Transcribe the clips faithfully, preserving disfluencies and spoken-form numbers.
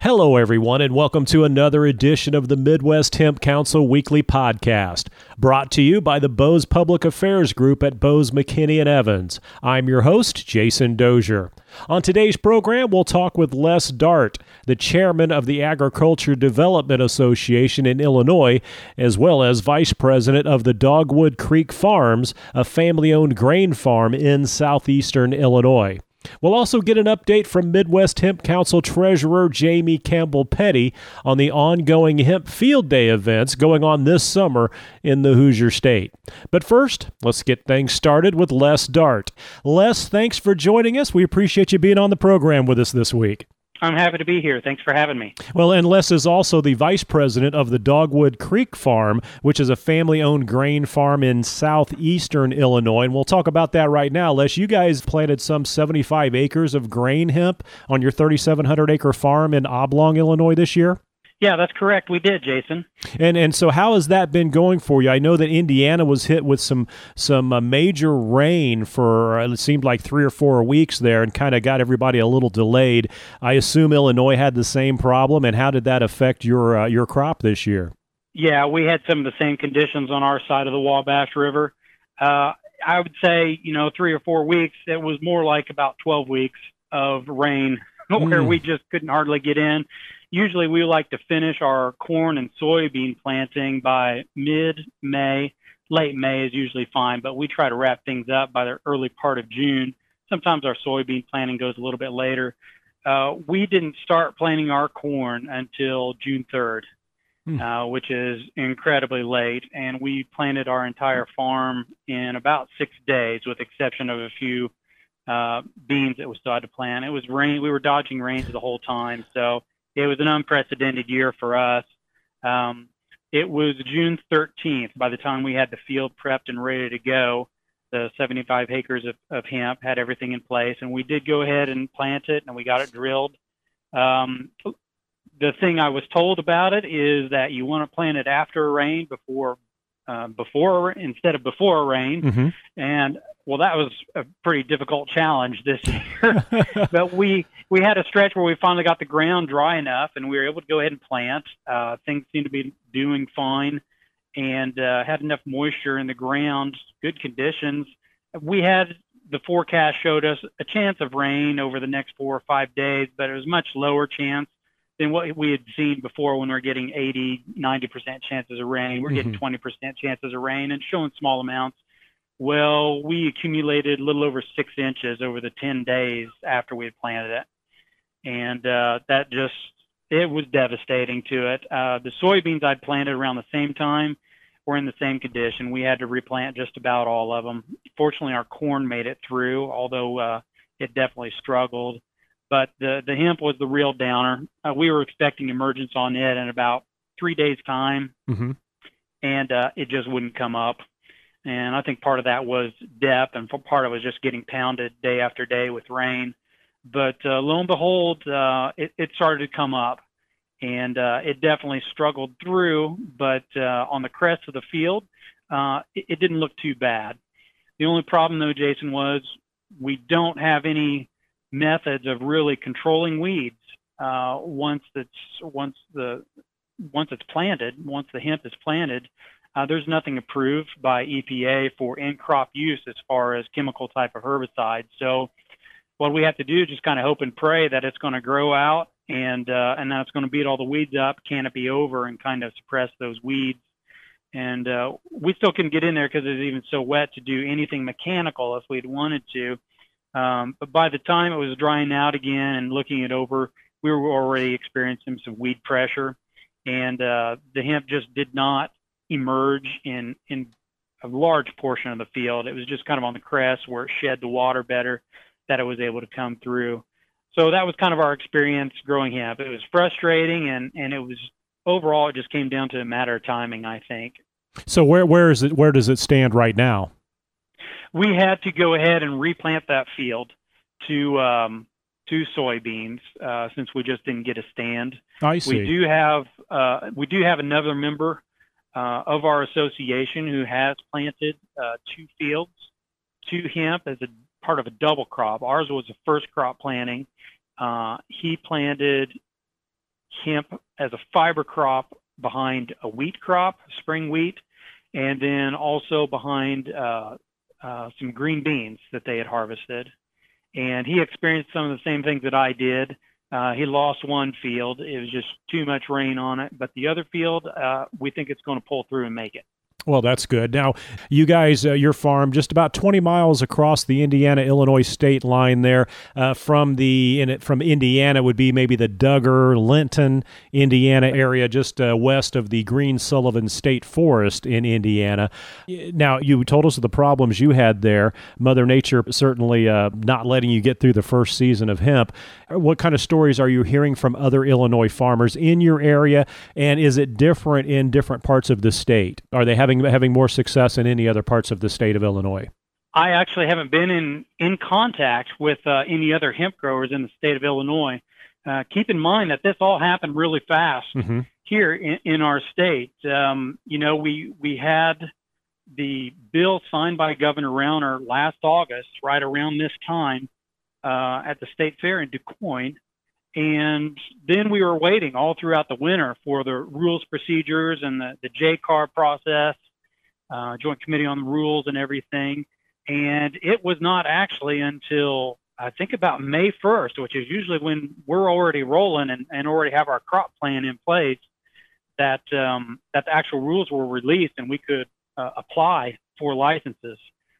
Hello, everyone, and welcome to another edition of the Midwest Hemp Council Weekly Podcast, brought to you by the Bose Public Affairs Group at Bose, McKinney and Evans. I'm your host, Jason Dozier. On today's program, we'll talk with Les Dart, the chairman of the Agriculture Development Association in Illinois, as well as vice president of the Dogwood Creek Farms, a family-owned grain farm in southeastern Illinois. We'll also get an update from Midwest Hemp Council Treasurer Jamie Campbell-Petty on the ongoing Hemp Field Day events going on this summer in the Hoosier State. But first, let's get things started with Les Dart. Les, thanks for joining us. We appreciate you being on the program with us this week. I'm happy to be here. Thanks for having me. Well, and Les is also the vice president of the Dogwood Creek Farm, which is a family-owned grain farm in southeastern Illinois, and we'll talk about that right now. Les, you guys planted some seventy-five acres of grain hemp on your thirty-seven hundred acre farm in Oblong, Illinois this year? Yeah, that's correct. We did, Jason. And and so how has that been going for you? I know that Indiana was hit with some some uh, major rain for, uh, it seemed like three or four weeks there and kind of got everybody a little delayed. I assume Illinois had the same problem, and how did that affect your uh, your crop this year? Yeah, we had some of the same conditions on our side of the Wabash River. Uh, I would say, you know, three or four weeks. It was more like about twelve weeks of rain where Mm. we just couldn't hardly get in. Usually we like to finish our corn and soybean planting by mid-May. Late May is usually fine, but we try to wrap things up by the early part of June. Sometimes our soybean planting goes a little bit later. Uh, we didn't start planting our corn until June third, Hmm. uh, which is incredibly late, and we planted our entire farm in about six days, with the exception of a few uh, beans that we still had to plant. It was rain. We were dodging rains the whole time, so it was an unprecedented year for us. Um, it was June thirteenth by the time we had the field prepped and ready to go. The seventy-five acres of, of hemp had everything in place, and we did go ahead and plant it, and we got it drilled. Um, the thing I was told about it is that you want to plant it after a rain before, uh, before instead of before a rain. Mm-hmm. And well, that was a pretty difficult challenge this year. But we we had a stretch where we finally got the ground dry enough, and we were able to go ahead and plant. Uh, things seemed to be doing fine, and uh, had enough moisture in the ground, good conditions. We had the forecast showed us a chance of rain over the next four or five days, but it was much lower chance than what we had seen before when we were getting eighty, ninety percent chances of rain. We're getting Mhm. twenty percent chances of rain and showing small amounts. Well, we accumulated a little over six inches over the ten days after we had planted it. And uh, that just, it was devastating to it. Uh, the soybeans I'd planted around the same time were in the same condition. We had to replant just about all of them. Fortunately, our corn made it through, although uh, it definitely struggled. But the, the hemp was the real downer. Uh, we were expecting emergence on it in about three days' time, Mm-hmm. and uh, it just wouldn't come up. And I think part of that was depth, and part of it was just getting pounded day after day with rain. But uh, lo and behold, uh, it, it started to come up, and uh, it definitely struggled through. But uh, on the crest of the field, uh, it, it didn't look too bad. The only problem, though, Jason, was we don't have any methods of really controlling weeds uh, once it's once the once it's planted. Once the hemp is planted. Uh, there's nothing approved by E P A for in-crop use as far as chemical type of herbicides. So what we have to do is just kind of hope and pray that it's going to grow out, and uh, and that it's going to beat all the weeds up, canopy over, and kind of suppress those weeds. And uh, we still couldn't get in there because it was even so wet to do anything mechanical if we'd wanted to. Um, but by the time it was drying out again and looking it over, we were already experiencing some weed pressure, and uh, the hemp just did not emerge in in a large portion of the field. It was just kind of on the crest where it shed the water better that it was able to come through. So that was kind of our experience growing hemp. It was frustrating, and and it was overall it just came down to a matter of timing, I think. So where where is it? Where does it stand right now? We had to go ahead and replant that field to um, to soybeans uh, since we just didn't get a stand. I see. We do have uh, we do have another member uh, of our association who has planted uh, two fields to hemp as a part of a double crop. Ours was a first crop planting. Uh, he planted hemp as a fiber crop behind a wheat crop, spring wheat, and then also behind uh, uh, some green beans that they had harvested. And he experienced some of the same things that I did. Uh, he lost one field. It was just too much rain on it. But the other field, uh, we think it's going to pull through and make it. Well, that's good. Now, you guys, uh, your farm just about twenty miles across the Indiana-Illinois state line there. Uh, from the in it from Indiana would be maybe the Duggar, Linton, Indiana area, just uh, west of the Green Sullivan State Forest in Indiana. Now, you told us of the problems you had there. Mother Nature certainly uh, not letting you get through the first season of hemp. What kind of stories are you hearing from other Illinois farmers in your area, and is it different in different parts of the state? Are they having having more success in any other parts of the state of Illinois? I actually haven't been in, in contact with uh, any other hemp growers in the state of Illinois. Uh, keep in mind that this all happened really fast mm-hmm. here in, in our state. Um, you know, we we had the bill signed by Governor Rauner last August, right around this time, uh, at the state fair in Du Quoin. And then we were waiting all throughout the winter for the rules, procedures, and the, the J C A R process, uh, Joint Committee on the Rules and everything. And it was not actually until I think about May first, which is usually when we're already rolling and, and already have our crop plan in place, that um, that the actual rules were released and we could uh, apply for licenses.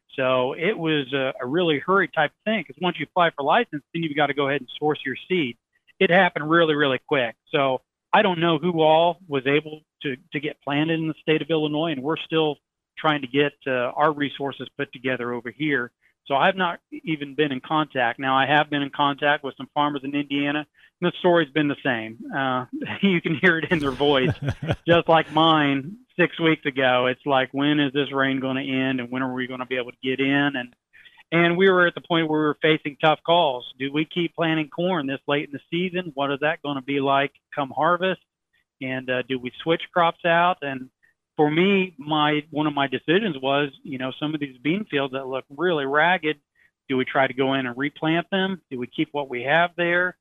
So it was a, a really hurried type of thing, because once you apply for license, then you've got to go ahead and source your seed. It happened really, really quick. So I don't know who all was able to, to get planted in the state of Illinois, and we're still trying to get uh, our resources put together over here. So I've not even been in contact. Now, I have been in contact with some farmers in Indiana, and the story's been the same. Uh, you can hear it in their voice, just like mine six weeks ago. It's like, when is this rain going to end, and when are we going to be able to get in? And And we were at the point where we were facing tough calls. Do we keep planting corn this late in the season? What is that going to be like come harvest? And uh, do we switch crops out? And for me, my one of my decisions was, you know, some of these bean fields that look really ragged, do we try to go in and replant them? Do we keep what we have there?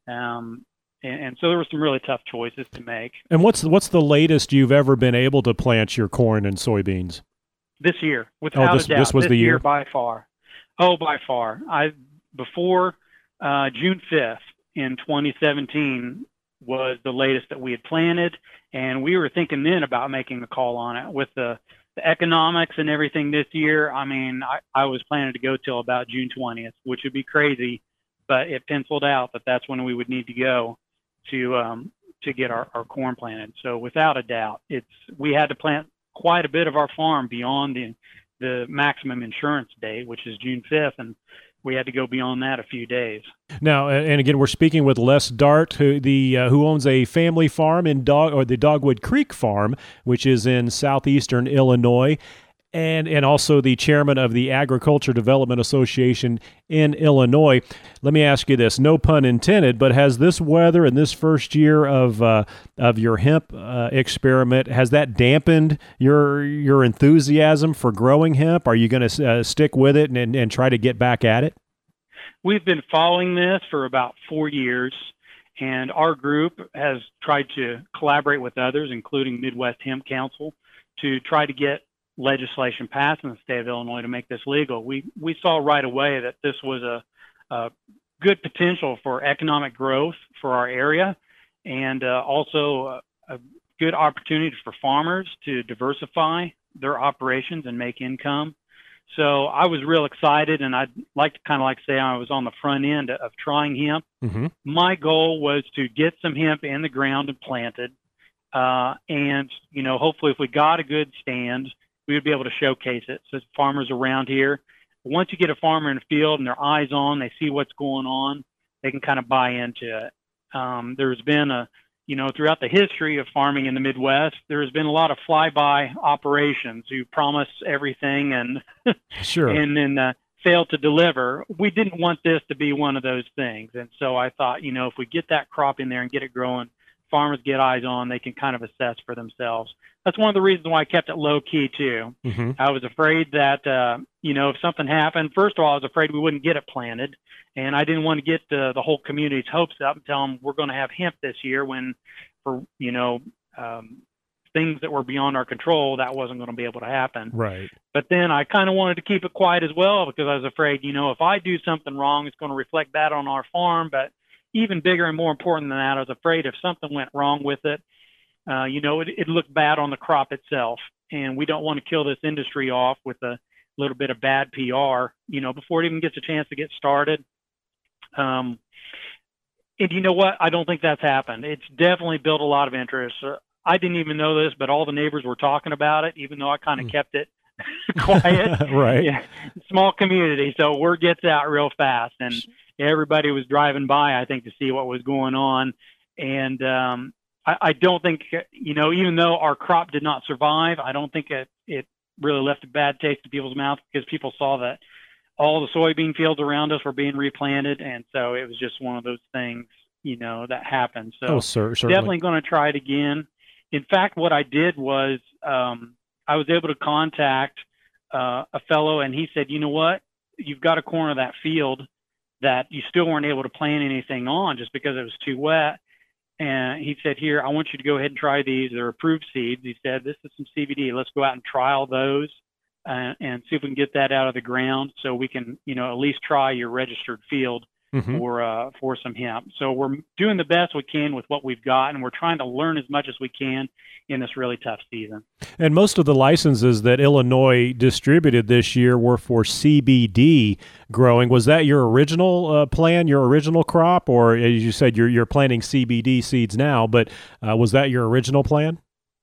Um, and, and so there were some really tough choices to make. And what's the, what's the latest you've ever been able to plant your corn and soybeans? This year, without oh, this, a doubt. This was this the year? year by far. Oh, by far. I before uh, June fifth in twenty seventeen was the latest that we had planted, and we were thinking then about making the call on it. With the, the economics and everything this year, I mean, I, I was planning to go till about June twentieth, which would be crazy, but it penciled out that that's when we would need to go to um, to get our, our corn planted. So without a doubt, it's we had to plant quite a bit of our farm beyond the the maximum insurance date, which is June fifth, and we had to go beyond that a few days. Now, and again, we're speaking with Les Dart, who the uh, who owns a family farm in Dog or the Dogwood Creek Farm, which is in southeastern Illinois, and and also the chairman of the Agriculture Development Association in Illinois. Let me ask you this, no pun intended, but has this weather and this first year of uh, of your hemp uh, experiment, has that dampened your your enthusiasm for growing hemp? Are you going to uh, stick with it and, and and try to get back at it? We've been following this for about four years, and our group has tried to collaborate with others, including Midwest Hemp Council, to try to get legislation passed in the state of Illinois to make this legal. We we saw right away that this was a, a good potential for economic growth for our area, and uh, also a, a good opportunity for farmers to diversify their operations and make income. So I was real excited, and I'd like to kind of like say I was on the front end of trying hemp. Mm-hmm. My goal was to get some hemp in the ground and planted, uh, and you know, hopefully if we got a good stand, we would be able to showcase it. So farmers around here, once you get a farmer in the field and their eyes on, they see what's going on, they can kind of buy into it. Um, there's been a, you know, throughout the history of farming in the Midwest, there has been a lot of flyby operations who promise everything and sure. and then uh, fail to deliver. We didn't want this to be one of those things. And so I thought, you know, if we get that crop in there and get it growing, farmers get eyes on, they can kind of assess for themselves. That's one of the reasons why I kept it low key too. Mm-hmm. I was afraid that, uh, you know, if something happened, first of all, I was afraid we wouldn't get it planted. And I didn't want to get the, the whole community's hopes up and tell them we're going to have hemp this year when, for, you know, um, things that were beyond our control, that wasn't going to be able to happen. Right. But then I kind of wanted to keep it quiet as well, because I was afraid, you know, if I do something wrong, it's going to reflect bad on our farm. But even bigger and more important than that, I was afraid if something went wrong with it, uh, you know, it, it looked bad on the crop itself. And we don't want to kill this industry off with a little bit of bad P R, you know, before it even gets a chance to get started. Um, and you know what? I don't think that's happened. It's definitely built a lot of interest. Uh, I didn't even know this, but all the neighbors were talking about it, even though I kind of mm. kept it quiet. Right. Yeah. Small community, so word gets out real fast, and everybody was driving by, I think, to see what was going on. And um, I, I don't think, you know, even though our crop did not survive, I don't think it, it really left a bad taste in people's mouth, because people saw that all the soybean fields around us were being replanted, and so it was just one of those things, you know, that happened. So oh, sir, certainly. Definitely going to try it again. In fact, what I did was um, I was able to contact uh, a fellow, and he said, you know what, you've got a corner of that field that you still weren't able to plant anything on just because it was too wet. And he said, here, I want you to go ahead and try these. They're approved seeds. He said, this is some C B D. Let's go out and trial those uh, and see if we can get that out of the ground so we can, you know, at least try your registered field mm-hmm. for uh, for some hemp. So we're doing the best we can with what we've got, and we're trying to learn as much as we can in this really tough season. And most of the licenses that Illinois distributed this year were for C B D growing. Was that your original uh, plan, your original crop, or as you said, you're you're planting C B D seeds now? But uh, was that your original plan?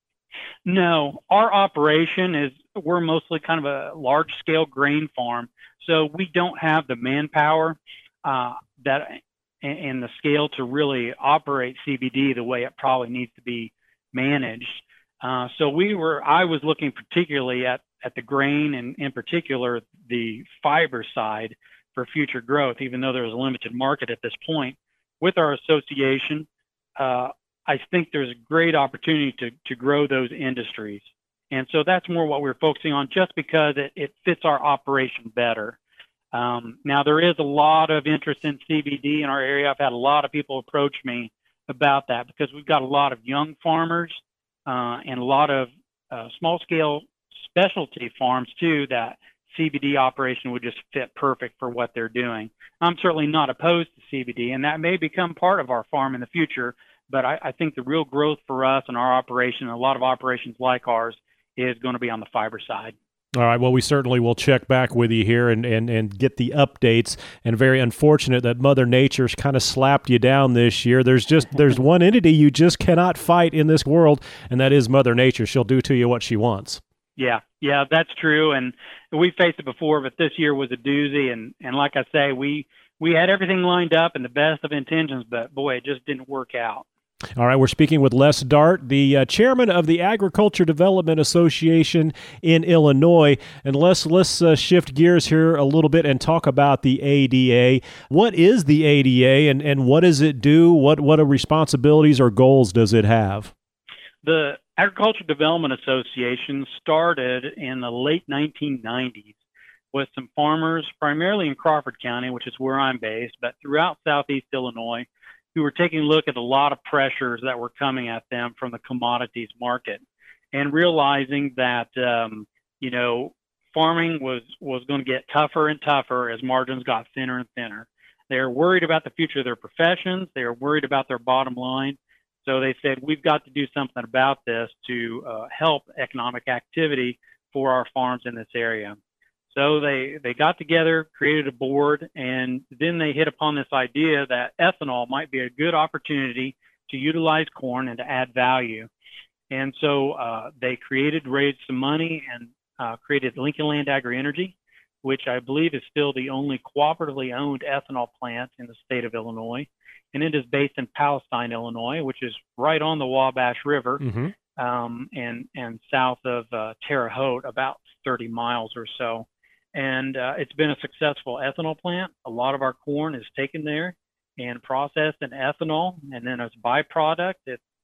No, our operation is we're mostly kind of a large-scale grain farm, so we don't have the manpower uh, that and the scale to really operate C B D the way it probably needs to be managed. Uh, so we were, I was looking particularly at, at the grain and in particular the fiber side for future growth, even though there was a limited market at this point. With our association, uh, I think there's a great opportunity to, to grow those industries. And so that's more what we're focusing on, just because it, it fits our operation better. Um, now, there is a lot of interest in C B D in our area. I've had a lot of people approach me about that because we've got a lot of young farmers uh, and a lot of uh, small-scale specialty farms, too, that C B D operation would just fit perfect for what they're doing. I'm certainly not opposed to C B D, and that may become part of our farm in the future, but I, I think the real growth for us and our operation, and a lot of operations like ours, is going to be on the fiber side. All right. Well, we certainly will check back with you here and, and, and get the updates. And very unfortunate that Mother Nature's kind of slapped you down this year. There's just there's one entity you just cannot fight in this world, and that is Mother Nature. She'll do to you what she wants. Yeah, yeah, that's true. And we faced it before, but this year was a doozy. And, and like I say, we we had everything lined up and the best of intentions, but boy, it just didn't work out. All right, we're speaking with Les Dart, the uh, chairman of the Agriculture Development Association in Illinois. And Les, let's uh, shift gears here a little bit and talk about the A D A. What is the A D A, and, and what does it do? What what are responsibilities or goals does it have? The Agriculture Development Association started in the late nineteen nineties with some farmers, primarily in Crawford County, which is where I'm based, but throughout southeast Illinois, who were taking a look at a lot of pressures that were coming at them from the commodities market, and realizing that, um, you know, farming was, was going to get tougher and tougher as margins got thinner and thinner. They were worried about the future of their professions. They were worried about their bottom line. So they said, we've got to do something about this to uh, help economic activity for our farms in this area. So they, they got together, created a board, and then they hit upon this idea that ethanol might be a good opportunity to utilize corn and to add value. And so uh, they created, raised some money, and uh, created Lincoln Land Agri-Energy, which I believe is still the only cooperatively owned ethanol plant in the state of Illinois. And it is based in Palestine, Illinois, which is right on the Wabash River, mm-hmm. um, and, and south of uh, Terre Haute, about thirty miles or so. And uh, it's been a successful ethanol plant. A lot of our corn is taken there and processed in ethanol. And then as a byproduct, it's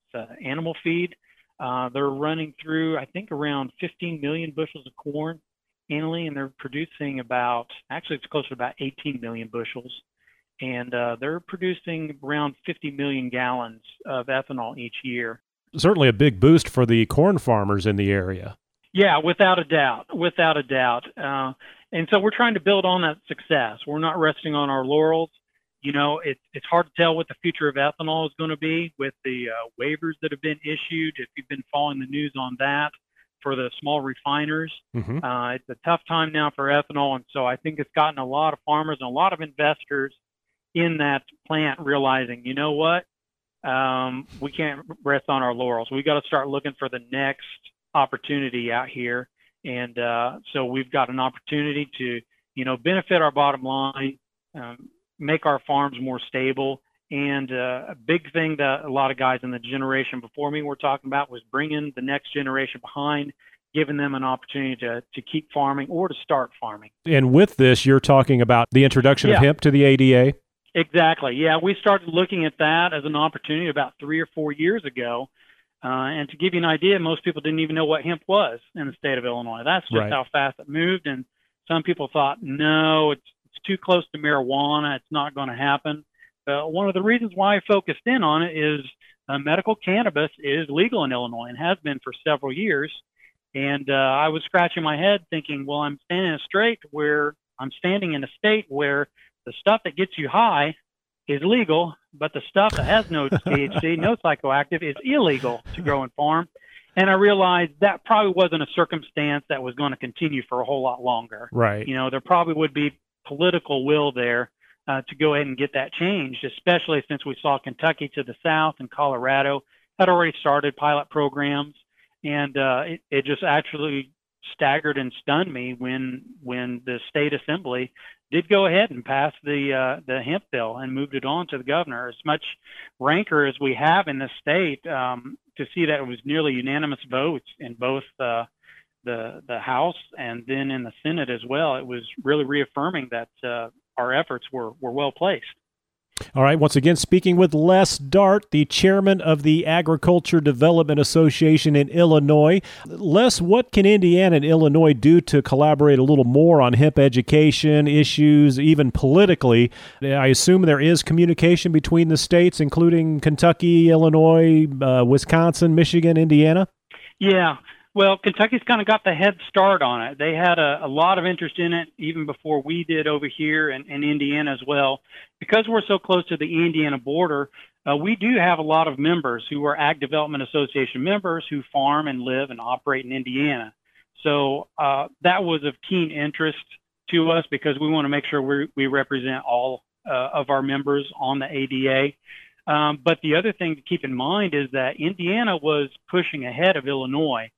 uh, animal feed. Uh, they're running through, I think, around fifteen million bushels of corn annually, and they're producing about, actually, it's closer to about eighteen million bushels. And uh, they're producing around fifty million gallons of ethanol each year. Certainly a big boost for the corn farmers in the area. Yeah, without a doubt, without a doubt. Uh, and so we're trying to build on that success. We're not resting on our laurels. You know, it's it's hard to tell what the future of ethanol is going to be with the uh, waivers that have been issued. If you've been following the news on that for the small refiners, mm-hmm. uh, it's a tough time now for ethanol. And so I think it's gotten a lot of farmers and a lot of investors in that plant realizing, you know what, um, we can't rest on our laurels. We got to start looking for the next opportunity out here. And uh, so we've got an opportunity to, you know, benefit our bottom line, um, make our farms more stable. And uh, a big thing that a lot of guys in the generation before me were talking about was bringing the next generation behind, giving them an opportunity to, to keep farming or to start farming. And with this, you're talking about the introduction yeah. of hemp to the A D A? Exactly. Yeah, we started looking at that as an opportunity about three or four years ago. Uh, and to give you an idea, most people didn't even know what hemp was in the state of Illinois. That's just right. how fast it moved. And some people thought, no, it's, it's too close to marijuana. It's not going to happen. Uh, one of the reasons why I focused in on it is uh, medical cannabis is legal in Illinois and has been for several years. And uh, I was scratching my head thinking, well, I'm standing in a state where I'm standing in a state where the stuff that gets you high is legal, but the stuff that has no T H C, no psychoactive, is illegal to grow and farm. And I realized that probably wasn't a circumstance that was going to continue for a whole lot longer. Right. You know, there probably would be political will there uh, to go ahead and get that changed, especially since we saw Kentucky to the south and Colorado had already started pilot programs. And uh, it, it just actually staggered and stunned me when when the state assembly did go ahead and pass the uh, the hemp bill and moved it on to the governor. As much rancor as we have in the state, um, to see that it was nearly unanimous votes in both uh, the the House and then in the Senate as well, it was really reaffirming that uh, our efforts were were well placed. All right. Once again, speaking with Les Dart, the chairman of the Agriculture Development Association in Illinois. Les, what can Indiana and Illinois do to collaborate a little more on hemp education issues, even politically? I assume there is communication between the states, including Kentucky, Illinois, uh, Wisconsin, Michigan, Indiana? Yeah. Well, Kentucky's kind of got the head start on it. They had a, a lot of interest in it even before we did over here and, and Indiana as well. Because we're so close to the Indiana border, uh, we do have a lot of members who are Ag Development Association members who farm and live and operate in Indiana. So uh, that was of keen interest to us because we want to make sure we, we represent all uh, of our members on the A D A. Um, but the other thing to keep in mind is that Indiana was pushing ahead of Illinois.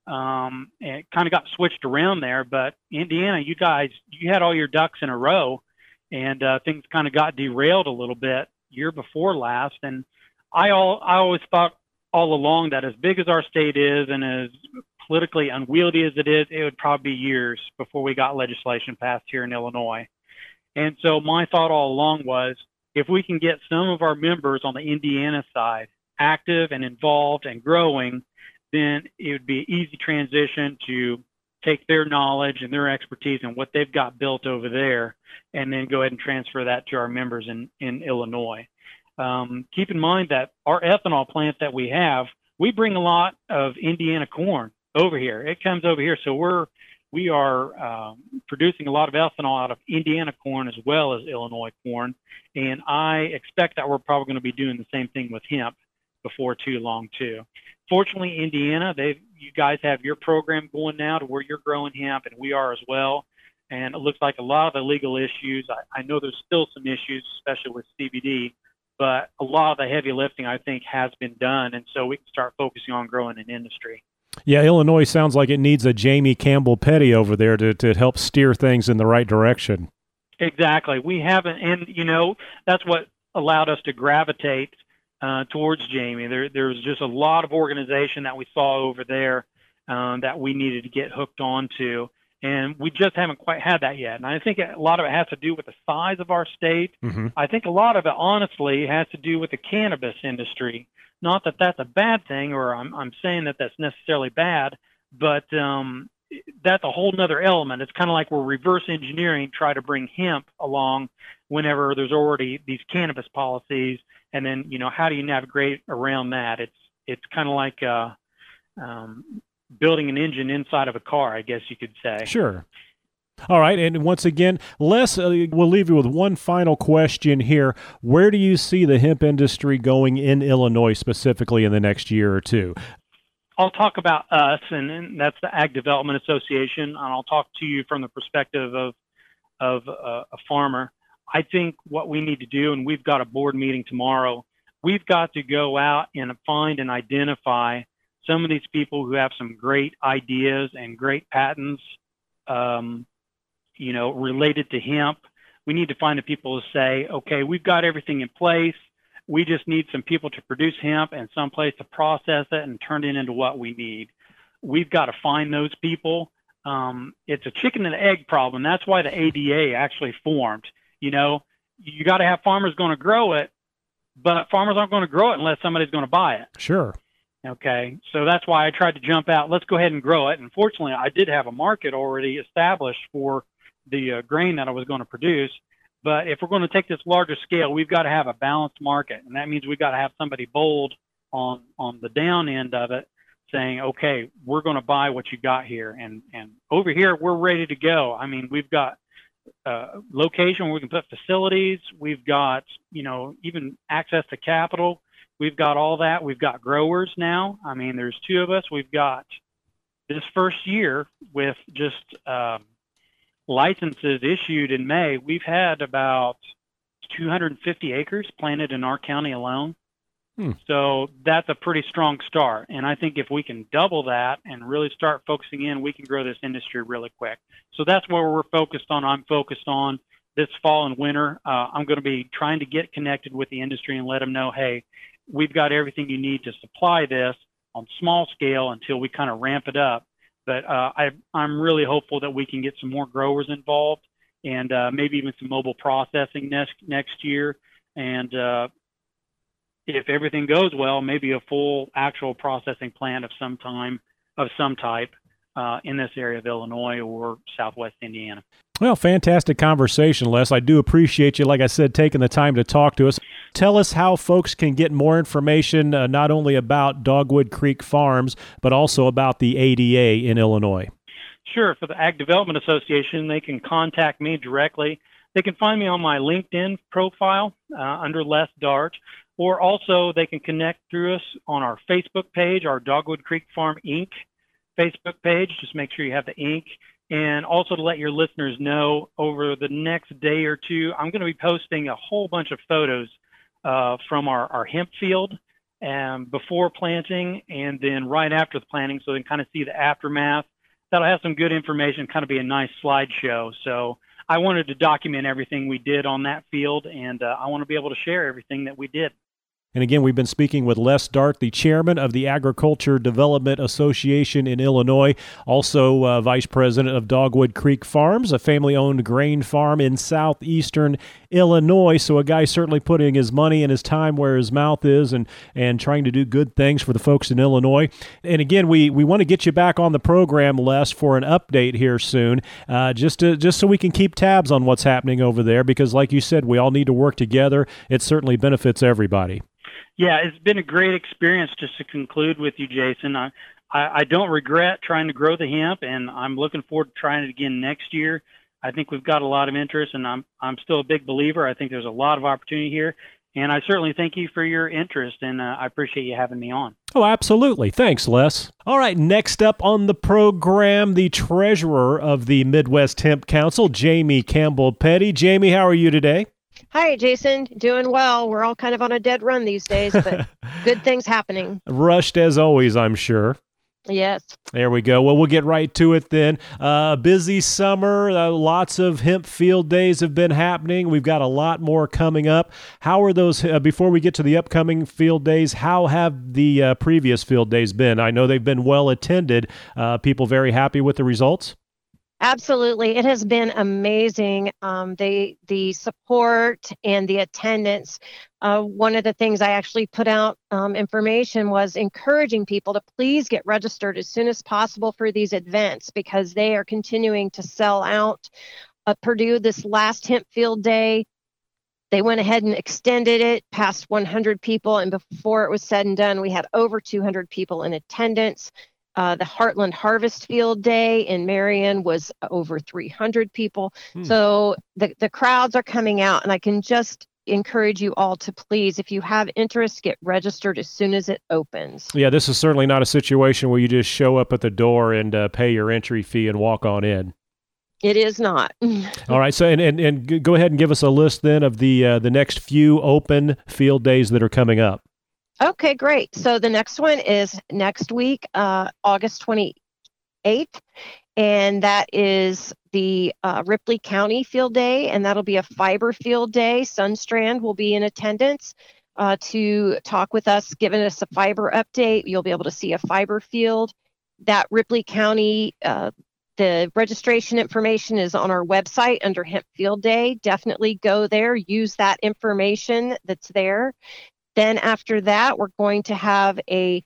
Um, and it kind of got switched around there, but Indiana, you guys, you had all your ducks in a row and, uh, things kind of got derailed a little bit year before last. And I all, I always thought all along that as big as our state is and as politically unwieldy as it is, it would probably be years before we got legislation passed here in Illinois. And so my thought all along was if we can get some of our members on the Indiana side active and involved and growing, then it would be an easy transition to take their knowledge and their expertise and what they've got built over there and then go ahead and transfer that to our members in, in Illinois. Um, keep in mind that our ethanol plant that we have, we bring a lot of Indiana corn over here. It comes over here. So we're, we are um, producing a lot of ethanol out of Indiana corn as well as Illinois corn. And I expect that we're probably going to be doing the same thing with hemp before too long too. Fortunately, Indiana, they you guys have your program going now to where you're growing hemp, and we are as well. And it looks like a lot of the legal issues, I, I know there's still some issues, especially with C B D, but a lot of the heavy lifting, I think, has been done. And so we can start focusing on growing an industry. Yeah, Illinois sounds like it needs a Jamie Campbell Petty over there to, to help steer things in the right direction. Exactly. We haven't, and, you know, that's what allowed us to gravitate Uh, towards Jamie. There, there was just a lot of organization that we saw over there um, that we needed to get hooked onto, and we just haven't quite had that yet. And I think a lot of it has to do with the size of our state. Mm-hmm. I think a lot of it, honestly, has to do with the cannabis industry Not that that's a bad thing, or I'm I'm saying that that's necessarily bad, but um, that's a whole nother element. It's kind of like we're reverse engineering, try to bring hemp along whenever there's already these cannabis policies, and then you know how do you navigate around that? It's it's kind of like uh, um, building an engine inside of a car, I guess you could say. Sure. All right, and once again, Les, uh, we'll leave you with one final question here. Where do you see the hemp industry going in Illinois specifically in the next year or two? I'll talk about us, and, and that's the Ag Development Association, and I'll talk to you from the perspective of of uh, a farmer. I think what we need to do, and we've got a board meeting tomorrow, we've got to go out and find and identify some of these people who have some great ideas and great patents, um, you know, related to hemp. We need to find the people who say, okay, we've got everything in place. We just need some people to produce hemp and some place to process it and turn it into what we need. We've got to find those people. Um, it's a chicken and egg problem. That's why the A D A actually formed. You know, you got to have farmers going to grow it, but farmers aren't going to grow it unless somebody's going to buy it. Sure. Okay, so that's why I tried to jump out. Let's go ahead and grow it. And fortunately, I did have a market already established for the uh, grain that I was going to produce. But if we're going to take this larger scale, we've got to have a balanced market. And that means we've got to have somebody bold on, on the down end of it saying, okay, we're going to buy what you got here. And, and over here, we're ready to go. I mean, we've got uh, location where we can put facilities. We've got, you know, even access to capital. We've got all that. We've got growers now. I mean, there's two of us. We've got this first year with just um, licenses issued in May. We've had about two hundred fifty acres planted in our county alone. Hmm. So that's a pretty strong start. And I think if we can double that and really start focusing in, we can grow this industry really quick. So that's where we're focused on. I'm focused on this fall and winter. Uh, I'm going to be trying to get connected with the industry and let them know, hey, we've got everything you need to supply this on small scale until we kind of ramp it up. But uh, I, I'm really hopeful that we can get some more growers involved and uh, maybe even some mobile processing next next year. And uh, if everything goes well, maybe a full actual processing plant of some time of some type uh, in this area of Illinois or Southwest Indiana. Well, fantastic conversation, Les. I do appreciate you, like I said, taking the time to talk to us. Tell us how folks can get more information, uh, not only about Dogwood Creek Farms, but also about the A D A in Illinois. Sure. For the Ag Development Association, they can contact me directly. They can find me on my LinkedIn profile uh, under Les Dart, or also they can connect through us on our Facebook page, our Dogwood Creek Farm Incorporated Facebook page. Just make sure you have the ink. And also to let your listeners know, over the next day or two, I'm going to be posting a whole bunch of photos uh, from our, our hemp field um, before planting and then right after the planting, so they can kind of see the aftermath. That'll have some good information, kind of be a nice slideshow. So I wanted to document everything we did on that field, and uh, I want to be able to share everything that we did. And again, we've been speaking with Les Dart, the chairman of the Agriculture Development Association in Illinois, also uh, vice president of Dogwood Creek Farms, a family-owned grain farm in southeastern Illinois. So a guy certainly putting his money and his time where his mouth is and, and trying to do good things for the folks in Illinois. And again, we, we want to get you back on the program, Les, for an update here soon, uh, just to, just so we can keep tabs on what's happening over there, because like you said, we all need to work together. It certainly benefits everybody. Yeah, it's been a great experience. Just to conclude with you, Jason, I, I, I don't regret trying to grow the hemp, and I'm looking forward to trying it again next year. I think we've got a lot of interest, and I'm I'm still a big believer. I think there's a lot of opportunity here, and I certainly thank you for your interest, and uh, I appreciate you having me on. Oh, absolutely. Thanks, Les. All right, next up on the program, the treasurer of the Midwest Hemp Council, Jamie Campbell-Petty. Jamie, how are you today? Hi, Jason. Doing well. We're all kind of on a dead run these days, but good things happening. Rushed as always, I'm sure. Yes. There we go. Well, we'll get right to it then. Uh, busy summer. Uh, lots of hemp field days have been happening. We've got a lot more coming up. How are those, uh, before we get to the upcoming field days, how have the uh, previous field days been? I know they've been well attended. Uh, people very happy with the results? Absolutely. It has been amazing. Um, the the support and the attendance. Uh, one of the things I actually put out um, information was encouraging people to please get registered as soon as possible for these events because they are continuing to sell out. Uh, Purdue, this last hemp field day, they went ahead and extended it past one hundred people. And before it was said and done, we had over two hundred people in attendance. Uh, the Heartland Harvest Field Day in Marion was over three hundred people. Hmm. So the, the crowds are coming out, and I can just encourage you all to please, if you have interest, get registered as soon as it opens. Yeah, this is certainly not a situation where you just show up at the door and uh, pay your entry fee and walk on in. It is not. All right. So, and, and, and go ahead and give us a list then of the uh, the next few open field days that are coming up. Okay, great. So the next one is next week, uh, August twenty-eighth, and that is the uh, Ripley County Field Day, and that'll be a fiber field day. Sunstrand will be in attendance uh, to talk with us, giving us a fiber update. You'll be able to see a fiber field. That Ripley County, uh, the registration information is on our website under Hemp Field Day. Definitely go there, use that information that's there. Then after that, we're going to have a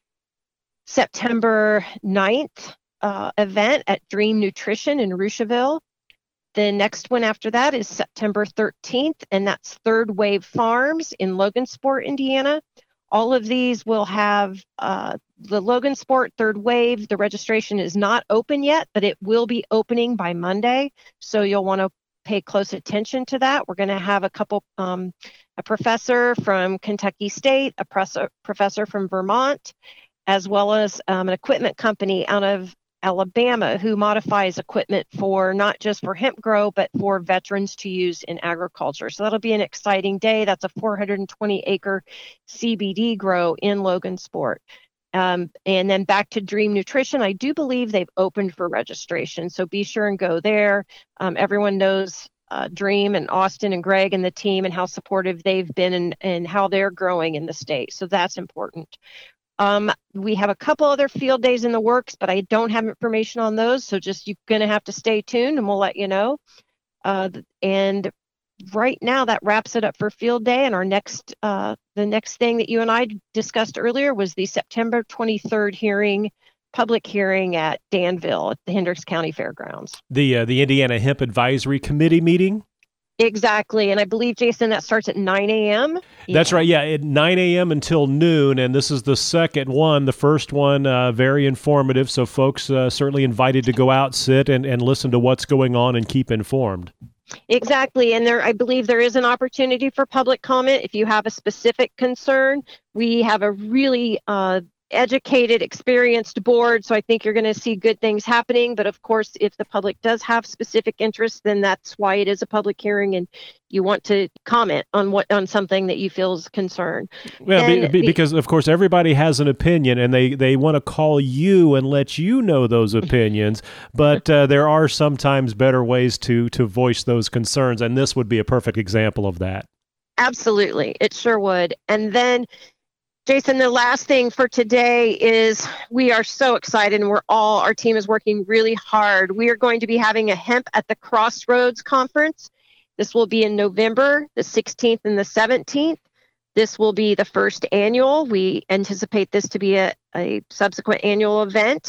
September ninth uh, event at Dream Nutrition in Rushville. The next one after that is September thirteenth, and that's Third Wave Farms in Logansport, Indiana. All of these will have uh, the Logansport Third Wave. The registration is not open yet, but it will be opening by Monday, so you'll want to pay close attention to that. We're going to have a couple, um, a professor from Kentucky State, a pres- professor from Vermont, as well as um, an equipment company out of Alabama who modifies equipment for not just for hemp grow, but for veterans to use in agriculture. So that'll be an exciting day. That's a four hundred twenty acre C B D grow in Logansport. Um, and then back to Dream Nutrition, I do believe they've opened for registration, so be sure and go there. Um, everyone knows uh, Dream and Austin and Greg and the team and how supportive they've been and, and how they're growing in the state, so that's important. Um, we have a couple other field days in the works, but I don't have information on those, so just you're going to have to stay tuned and we'll let you know. Uh, and right now that wraps it up for field day, and our next uh the next thing that you and I discussed earlier was the September twenty-third hearing, public hearing at Danville at the Hendricks County Fairgrounds. The uh, the Indiana Hemp Advisory Committee meeting? Exactly, and I believe, Jason, that starts at nine a.m. That's yeah. right, yeah, at nine a.m. until noon, and this is the second one. The first one, uh, very informative, so folks uh, certainly invited to go out, sit, and, and listen to what's going on and keep informed. Exactly. And there, I believe there is an opportunity for public comment. If you have a specific concern, we have a really uh, educated, experienced board. So I think you're going to see good things happening. But of course, if the public does have specific interest, then that's why it is a public hearing and you want to comment on what on something that you feel is concern. Well, be, be, because of course everybody has an opinion and they, they want to call you and let you know those opinions, but uh, there are sometimes better ways to to voice those concerns, and this would be a perfect example of that. Absolutely, it sure would. And then, Jason, the last thing for today is we are so excited, and we're all, our team is working really hard. We are going to be having a Hemp at the Crossroads conference. This will be in November, the sixteenth and the seventeenth. This will be the first annual. We anticipate this to be a, a subsequent annual event.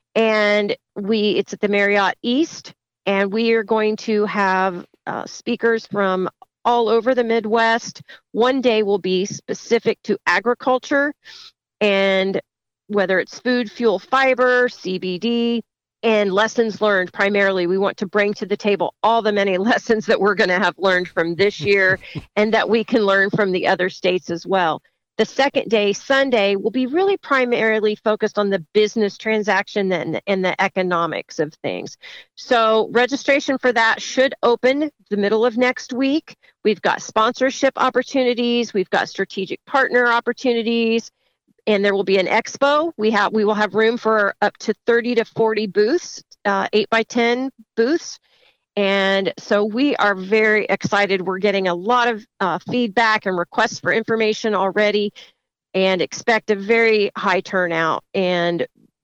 And we it's at the Marriott East, and we are going to have uh, speakers from all over the Midwest. One day will be specific to agriculture, and whether it's food, fuel, fiber, C B D, and lessons learned. Primarily, we want to bring to the table all the many lessons that we're going to have learned from this year and that we can learn from the other states as well. The second day, Sunday, will be really primarily focused on the business transaction and, and the economics of things. So registration for that should open the middle of next week. We've got sponsorship opportunities. We've got strategic partner opportunities. And there will be an expo. We have we will have room for up to thirty to forty booths, uh, eight by ten booths. And so we are very excited. We're getting a lot of uh, feedback and requests for information already, and expect a very high turnout. And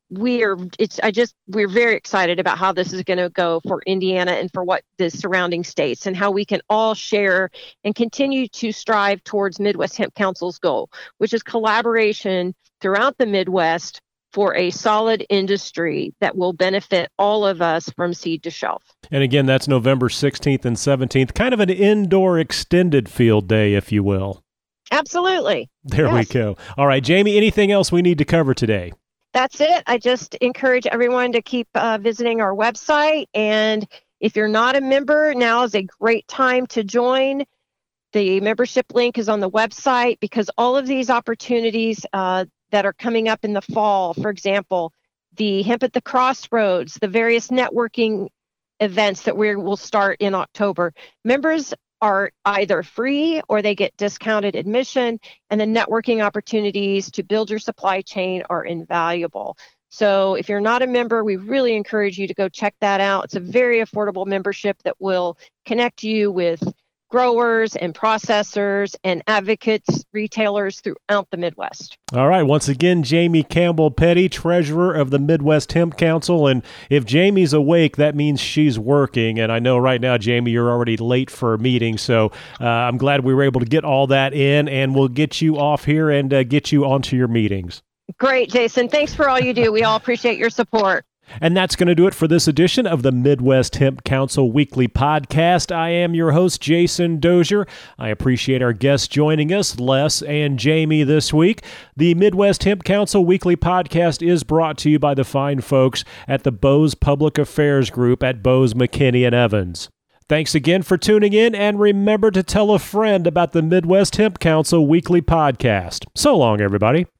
we are, it's, I just, we're very excited about how this is going to go for Indiana and for what the surrounding states, and how we can all share and continue to strive towards Midwest Hemp Council's goal, which is collaboration throughout the Midwest for a solid industry that will benefit all of us from seed to shelf. And again, that's November sixteenth and seventeenth, kind of an indoor extended field day, if you will. Absolutely. There yes. we go. All right, Jamie, anything else we need to cover today? That's it. I just encourage everyone to keep uh, visiting our website. And if you're not a member, now is a great time to join. The membership link is on the website, because all of these opportunities uh, that are coming up in the fall, for example, the Hemp at the Crossroads, the various networking events that we will start in October, members are either free or they get discounted admission, and the networking opportunities to build your supply chain are invaluable. So if you're not a member, we really encourage you to go check that out. It's a very affordable membership that will connect you with growers and processors and advocates, retailers throughout the Midwest. All right. Once again, Jamie Campbell Petty, treasurer of the Midwest Hemp Council. And if Jamie's awake, that means she's working. And I know right now, Jamie, you're already late for a meeting. So uh, I'm glad we were able to get all that in, and we'll get you off here and uh, get you onto your meetings. Great, Jason. Thanks for all you do. We all appreciate your support. And that's going to do it for this edition of the Midwest Hemp Council Weekly Podcast. I am your host, Jason Dozier. I appreciate our guests joining us, Les and Jamie, this week. The Midwest Hemp Council Weekly Podcast is brought to you by the fine folks at the Bose Public Affairs Group at Bose, McKinney and Evans. Thanks again for tuning in, and remember to tell a friend about the Midwest Hemp Council Weekly Podcast. So long, everybody.